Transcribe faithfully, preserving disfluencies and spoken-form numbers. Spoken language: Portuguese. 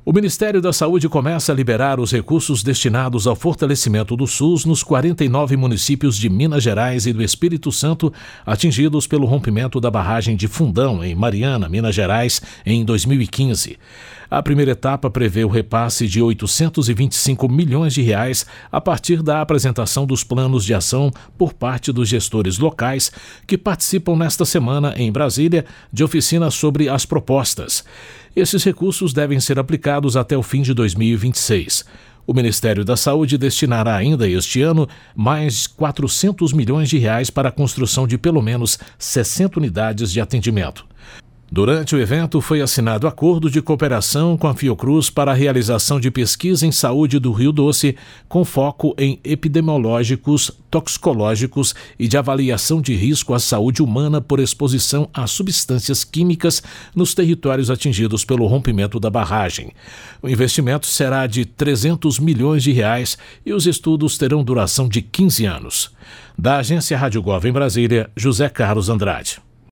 O Ministério da Saúde começa a liberar os recursos destinados ao fortalecimento do SUS nos quarenta e nove municípios de Minas Gerais e do Espírito Santo atingidos pelo rompimento da barragem de Fundão, em Mariana, Minas Gerais, em dois mil e quinze. A primeira etapa prevê o repasse de oitocentos e vinte e cinco milhões de reais a partir da apresentação dos planos de ação por parte dos gestores locais que participam nesta semana, em Brasília, de oficina sobre as propostas. Esses recursos devem ser aplicados até o fim de dois mil e vinte e seis. O Ministério da Saúde destinará ainda este ano mais quatrocentos milhões de reais para a construção de pelo menos sessenta unidades de atendimento. Durante o evento, foi assinado acordo de cooperação com a Fiocruz para a realização de pesquisa em saúde do Rio Doce, com foco em epidemiológicos, toxicológicos e de avaliação de risco à saúde humana por exposição a substâncias químicas nos territórios atingidos pelo rompimento da barragem. O investimento será de trezentos milhões de reais e os estudos terão duração de quinze anos. Da Agência Rádio Gov em Brasília, José Carlos Andrade.